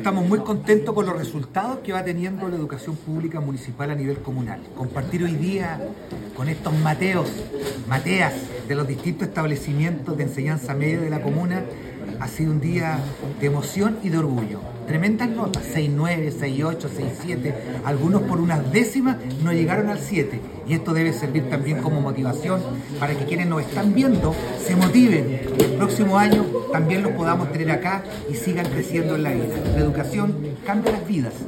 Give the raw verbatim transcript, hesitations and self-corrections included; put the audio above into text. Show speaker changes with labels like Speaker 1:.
Speaker 1: estamos muy contentos con los resultados que va teniendo la educación pública municipal a nivel comunal. Compartir hoy día con estos Mateos, Mateas de los distintos establecimientos de enseñanza media de la comuna ha sido un día de emoción y de orgullo. Tremendas notas, seis nueve, seis ocho, seis siete, algunos por unas décimas no llegaron al siete. Y esto debe servir también como motivación para que quienes nos están viendo se motiven y el próximo año también los podamos tener acá y sigan creciendo en la vida. La educación cambia las vidas.